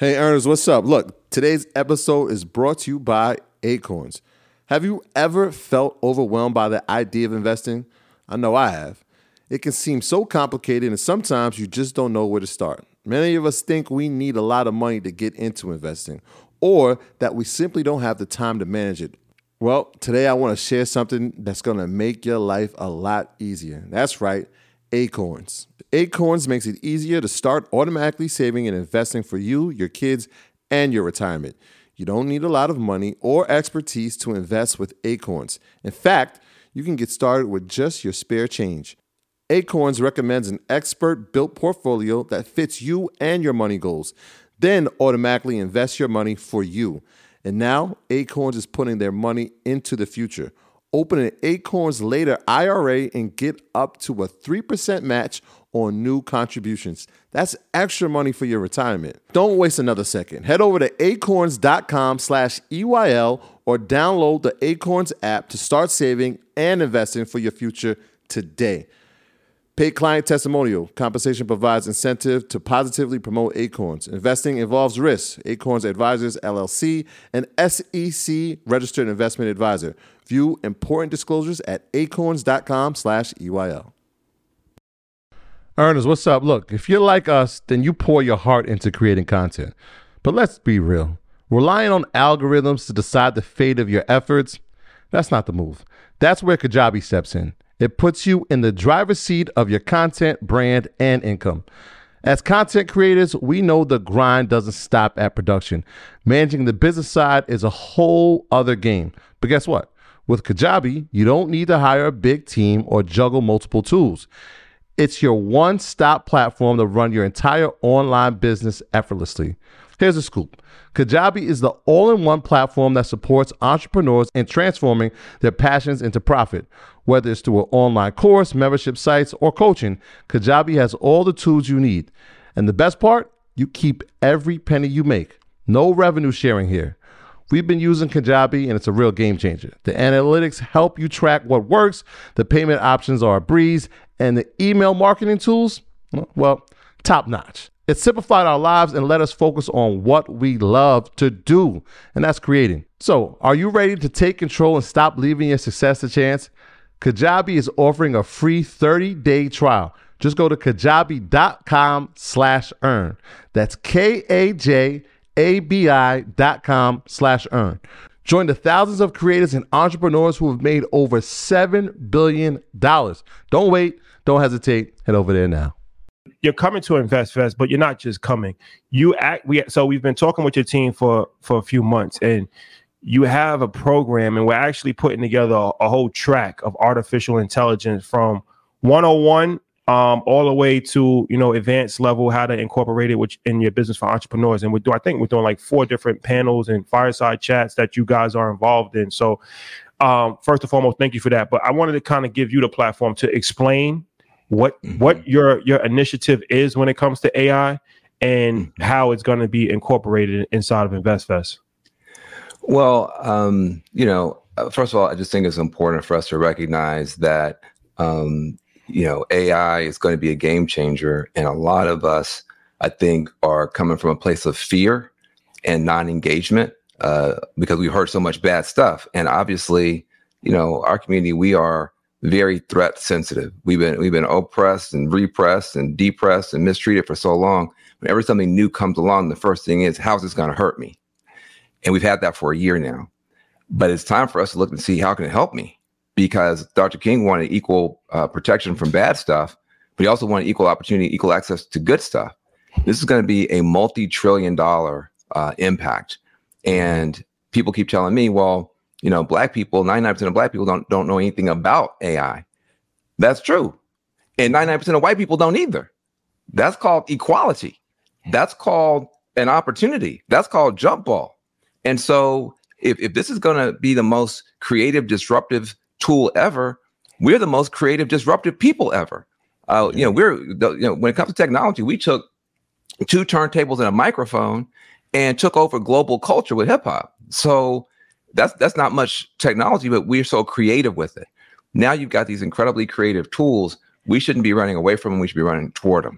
Hey, Ernest, what's up? Look, today's episode is brought to you by Acorns. Have you ever felt overwhelmed by the idea of investing? I know I have. It can seem so complicated, and sometimes you just don't know where to start. Many of us think we need a lot of money to get into investing, or that we simply don't have the time to manage it. Well, today I want to share something that's going to make your life a lot easier. That's right, Acorns. Acorns makes it easier to start automatically saving and investing for you, your kids, and your retirement. You don't need a lot of money or expertise to invest with Acorns. In fact, you can get started with just your spare change. Acorns recommends an expert-built portfolio that fits you and your money goals, then automatically invest your money for you. And now, Acorns is putting their money into the future. Open an Acorns Later IRA and get up to a 3% match on new contributions. That's extra money for your retirement. Don't waste another second. Head over to acorns.com/EYL or download the Acorns app to start saving and investing for your future today. Paid client testimonial. Compensation provides incentive to positively promote Acorns. Investing involves risk. Acorns Advisors, LLC, an SEC registered investment advisor. View important disclosures at acorns.com/EYL. Ernest, what's up? Look, if you're like us, then you pour your heart into creating content. But let's be real. Relying on algorithms to decide the fate of your efforts, that's not the move. That's where Kajabi steps in. It puts you in the driver's seat of your content, brand, and income. As content creators, we know the grind doesn't stop at production. Managing the business side is a whole other game. But guess what? With Kajabi, you don't need to hire a big team or juggle multiple tools. It's your one-stop platform to run your entire online business effortlessly. Here's the scoop. Kajabi is the all-in-one platform that supports entrepreneurs in transforming their passions into profit. Whether it's through an online course, membership sites, or coaching, Kajabi has all the tools you need. And the best part? You keep every penny you make. No revenue sharing here. We've been using Kajabi, and it's a real game changer. The analytics help you track what works, the payment options are a breeze, and the email marketing tools, well, top notch. It simplified our lives and let us focus on what we love to do, and that's creating. So, are you ready to take control and stop leaving your success to chance? Kajabi is offering a free 30-day trial. Just go to kajabi.com/earn. That's KAJABI.com/earn. Join the thousands of creators and entrepreneurs who have made over $7 billion. Don't wait. Don't hesitate. Head over there now. You're coming to InvestFest, but you're not just coming. So we've been talking with your team for a few months, and you have a program, and we're actually putting together a whole track of artificial intelligence from 101 all the way to, advanced level, how to incorporate it in your business for entrepreneurs. And I think we're doing like 4 different panels and fireside chats that you guys are involved in. So first and foremost, thank you for that. But I wanted to kind of give you the platform to explain what your initiative is when it comes to AI and how it's going to be incorporated inside of InvestFest. Well, first of all, I just think it's important for us to recognize that, AI is going to be a game changer. And a lot of us, I think, are coming from a place of fear and non-engagement because we heard so much bad stuff. And obviously, our community, we are very threat sensitive. We've been oppressed and repressed and depressed and mistreated for so long. Whenever something new comes along, the first thing is, how's this going to hurt me? And we've had that for a year now. But it's time for us to look and see, how can it help me? Because Dr. King wanted equal protection from bad stuff, but he also wanted equal opportunity, equal access to good stuff. This is going to be a multi-trillion-dollar impact. And people keep telling me, well, Black people, 99% of Black people don't know anything about AI. That's true. And 99% of white people don't either. That's called equality. That's called an opportunity. That's called jump ball. And so if this is going to be the most creative, disruptive tool ever, we're the most creative, disruptive people ever. When it comes to technology, we took 2 turntables and a microphone and took over global culture with hip hop. So that's not much technology, but we're so creative with it. Now you've got these incredibly creative tools. We shouldn't be running away from them. We should be running toward them.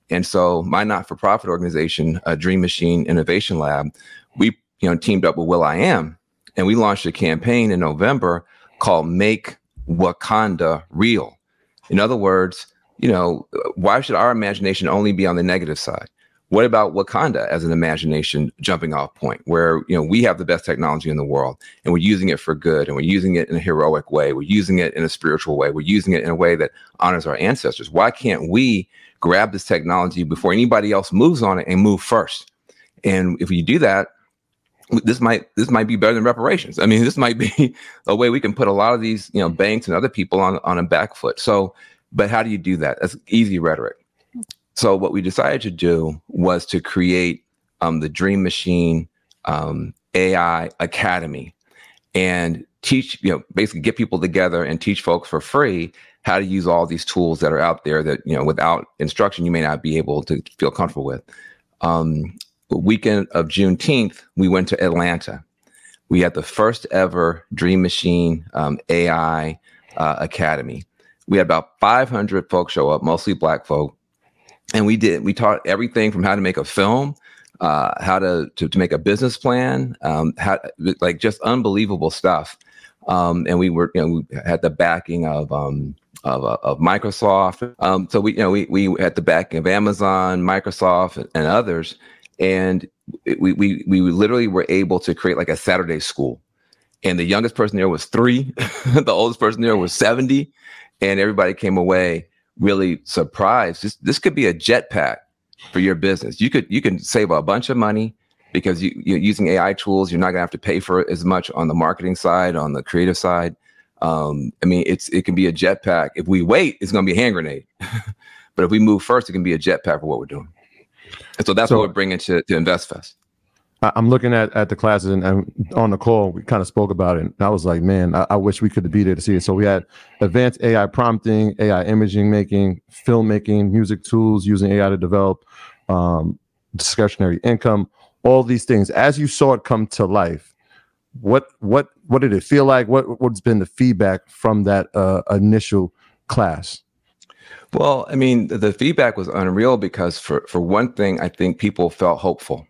And so my not-for-profit organization, Dream Machine Innovation Lab, we teamed up with will.i.am, and we launched a campaign in November called Make Wakanda Real. In other words, why should our imagination only be on the negative side? What about Wakanda as an imagination jumping off point where, we have the best technology in the world and we're using it for good and we're using it in a heroic way. We're using it in a spiritual way. We're using it in a way that honors our ancestors. Why can't we grab this technology before anybody else moves on it and move first? And if you do that, this might be better than reparations. I mean, this might be a way we can put a lot of these, banks and other people on a back foot. So, but how do you do that? That's easy rhetoric. So what we decided to do was to create the Dream Machine AI Academy and teach, basically get people together and teach folks for free how to use all these tools that are out there that, without instruction, you may not be able to feel comfortable with. The weekend of Juneteenth, we went to Atlanta. We had the first ever Dream Machine AI Academy. We had about 500 folks show up, mostly Black folk. And we taught everything from how to make a film, how to make a business plan, just unbelievable stuff. And we had the backing of Microsoft. So we had the backing of Amazon, Microsoft, and others. And we literally were able to create like a Saturday school. And the youngest person there was 3, the oldest person there was 70, and everybody came away really surprised. This could be a jetpack for your business. You can save a bunch of money because you're using AI tools. You're not gonna have to pay for it as much on the marketing side, on the creative side. It can be a jetpack. If we wait, it's gonna be a hand grenade. But if we move first, it can be a jetpack for what we're doing. And so that's what we're bringing to InvestFest. I'm looking at the classes and on the call, we kind of spoke about it. And I was like, man, I wish we could be there to see it. So we had advanced AI prompting, AI imaging making, filmmaking, music tools, using AI to develop discretionary income, all these things. As you saw it come to life, what did it feel like? What's been the feedback from that initial class? Well, I mean, the feedback was unreal because for one thing, I think people felt hopeful.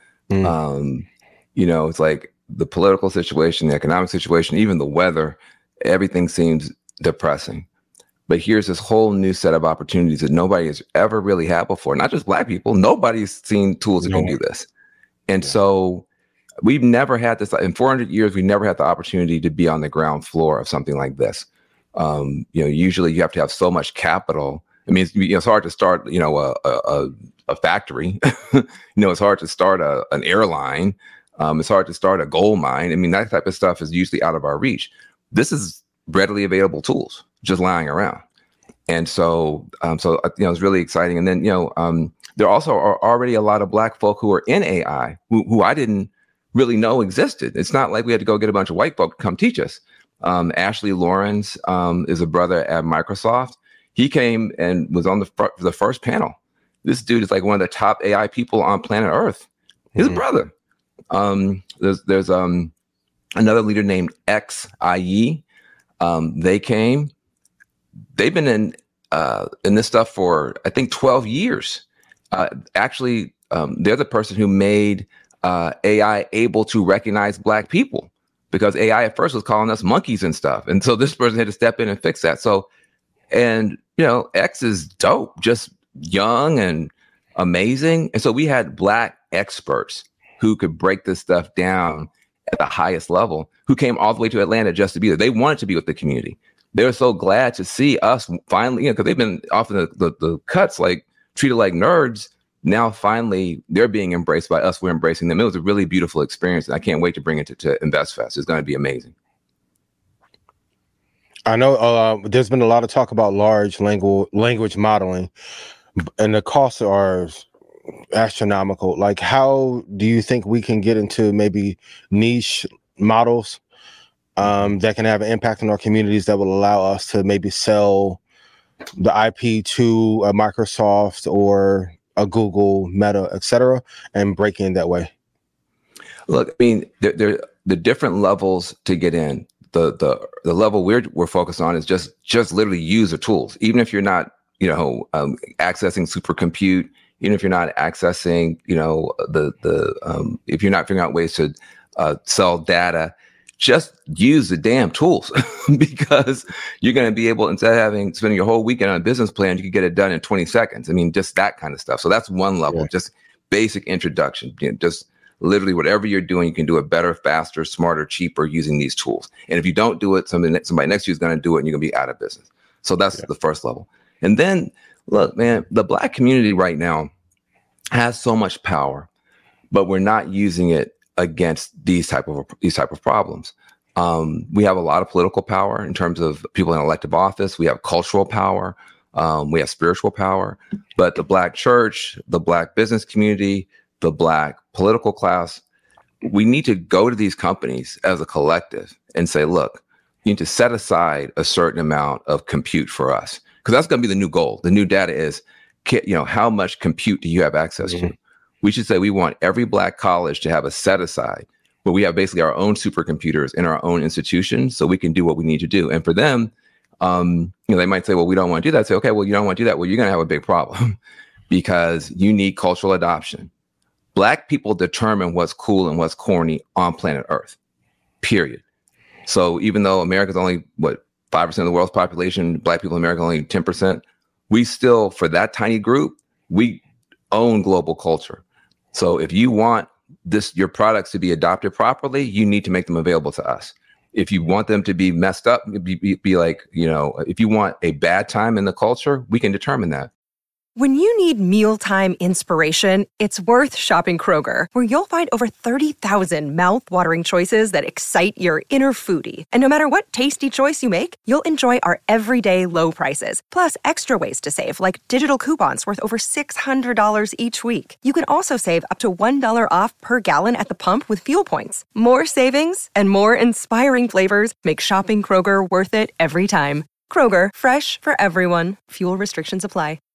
It's like the political situation, the economic situation, even the weather, everything seems depressing. But here's this whole new set of opportunities that nobody has ever really had before. Not just Black people. Nobody's seen tools that can do this. And so we've never had this in 400 years. We never had the opportunity to be on the ground floor of something like this. Usually you have to have so much capital. I mean, it's hard to start, a factory. It's hard to start an airline. It's hard to start a gold mine. I mean, that type of stuff is usually out of our reach. This is readily available tools just lying around. And so it's really exciting. And then, there also are already a lot of Black folk who are in AI who I didn't really know existed. It's not like we had to go get a bunch of white folk to come teach us. Ashley Lawrence is a brother at Microsoft. He came and was on the first panel. This dude is like one of the top AI people on planet Earth. He's a brother. There's another leader named XIE. They came. They've been in this stuff for, I think, 12 years. They're the person who made AI able to recognize Black people, because AI at first was calling us monkeys and stuff. And so this person had to step in and fix that. So, and, X is dope, just young and amazing. And so we had Black experts who could break this stuff down at the highest level, who came all the way to Atlanta just to be there. They wanted to be with the community. They were so glad to see us finally, because they've been often the cuts, like treated like nerds. Now, finally, they're being embraced by us. We're embracing them. It was a really beautiful experience. And I can't wait to bring it to InvestFest. It's going to be amazing. I know there's been a lot of talk about large language modeling, and the costs are astronomical. Like, how do you think we can get into maybe niche models that can have an impact on our communities that will allow us to maybe sell the IP to a Microsoft or a Google, Meta, etc., and break in that way? Look, I mean, there the different levels to get in. The level we're focused on is just literally use the tools. Even if you're not accessing supercompute, even if you're not accessing, if you're not figuring out ways to sell data, just use the damn tools because you're going to be able, instead of spending your whole weekend on a business plan, you can get it done in 20 seconds. I mean, just that kind of stuff. So that's one level, just basic introduction. Just literally whatever you're doing, you can do it better, faster, smarter, cheaper using these tools. And if you don't do it, somebody next to you is going to do it and you're going to be out of business. So that's the first level. And then look, man, the Black community right now has so much power, but we're not using it against these type of problems. We have a lot of political power in terms of people in elective office. We have cultural power. We have spiritual power. But the Black church, the Black business community, the Black political class, we need to go to these companies as a collective and say, look, you need to set aside a certain amount of compute for us, because that's going to be the new goal. The new data is, how much compute do you have access to? We should say we want every Black college to have a set aside where we have basically our own supercomputers in our own institutions so we can do what we need to do. And for them, they might say, well, we don't want to do that. I'd say, okay, well, you don't want to do that. Well, you're going to have a big problem because you need cultural adoption. Black people determine what's cool and what's corny on planet Earth, period. So even though America's only, 5% of the world's population, Black people in America only 10%, we still, for that tiny group, we own global culture. So if you want your products to be adopted properly, you need to make them available to us. If you want them to be messed up, be like, if you want a bad time in the culture, we can determine that. When you need mealtime inspiration, it's worth shopping Kroger, where you'll find over 30,000 mouth-watering choices that excite your inner foodie. And no matter what tasty choice you make, you'll enjoy our everyday low prices, plus extra ways to save, like digital coupons worth over $600 each week. You can also save up to $1 off per gallon at the pump with fuel points. More savings and more inspiring flavors make shopping Kroger worth it every time. Kroger, fresh for everyone. Fuel restrictions apply.